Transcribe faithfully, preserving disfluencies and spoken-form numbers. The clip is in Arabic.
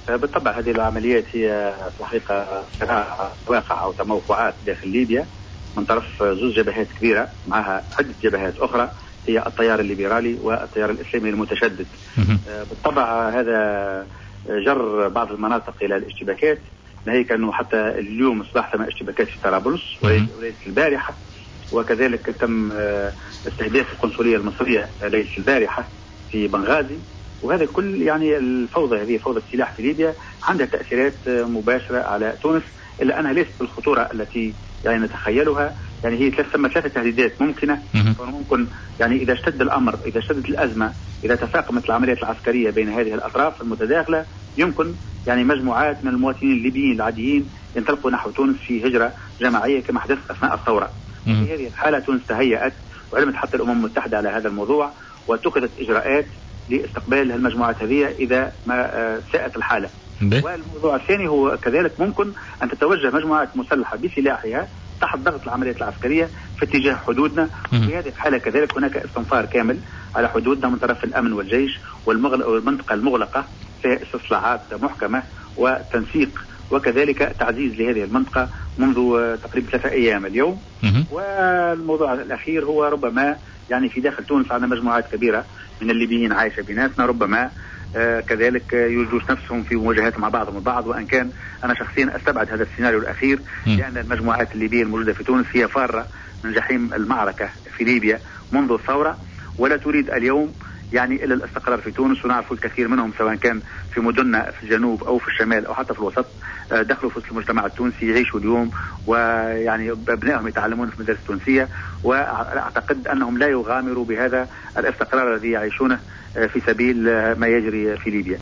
بالطبع هذه العمليات هي في الحقيقة واقع أو تموقعات داخل ليبيا من طرف زوج جبهات كبيرة معها عدة جبهات أخرى، هي التيار الليبرالي والتيار الإسلامي المتشدد. بالطبع هذا جر بعض المناطق إلى الاشتباكات، ناهيك أنه حتى اليوم أصبح ثم اشتباكات في طرابلس وليلة البارحة، وكذلك تم استهداف القنصلية المصرية ليلة البارحة في بنغازي. وهذا كل يعني الفوضى، هذه فوضى السلاح في ليبيا عندها تأثيرات مباشرة على تونس، إلا أنها ليست بالخطورة التي يعني نتخيلها. يعني هي ثلاث ثم ثلاثة تهديدات ممكنة، ممكن يعني إذا اشتد الأمر، إذا اشتدت الأزمة، إذا تفاقمت العمليات العسكرية بين هذه الأطراف المتداخلة، يمكن يعني مجموعات من المواطنين الليبيين العاديين ينطلقوا نحو تونس في هجرة جماعية كما حدث أثناء الثورة. في هذه الحالة تونس تهيأت وعلمت حتى الأمم المتحدة على هذا الموضوع، واتخذت إجراءات لاستقبال المجموعات هذه إذا ما ساءت الحالة. والموضوع الثاني هو كذلك ممكن أن تتوجه مجموعات مسلحة بسلاحها تحت ضغط العمليات العسكرية في اتجاه حدودنا. في هذه الحالة كذلك هناك استنفار كامل على حدودنا من طرف الأمن والجيش والمنطقة المغلقة فيها استصلاحات محكمة وتنسيق، وكذلك تعزيز لهذه المنطقة منذ تقريبا ثلاثة أيام اليوم. والموضوع الأخير هو ربما يعني في داخل تونس عندنا مجموعات كبيرة من الليبيين عايشة بيناتنا، ربما آه كذلك يوجدوا نفسهم في مواجهات مع بعضهم البعض، وأن كان أنا شخصيا أستبعد هذا السيناريو الأخير، لأن المجموعات الليبية الموجودة في تونس هي فارة من جحيم المعركة في ليبيا منذ الثورة، ولا تريد اليوم يعني إلا الاستقرار في تونس. ونعرف الكثير منهم سواء كان في مدننا في الجنوب أو في الشمال أو حتى في الوسط دخلوا في المجتمع التونسي يعيشوا اليوم، ويعني أبنائهم يتعلمون في المدارس التونسية، وأعتقد أنهم لا يغامروا بهذا الاستقرار الذي يعيشونه في سبيل ما يجري في ليبيا.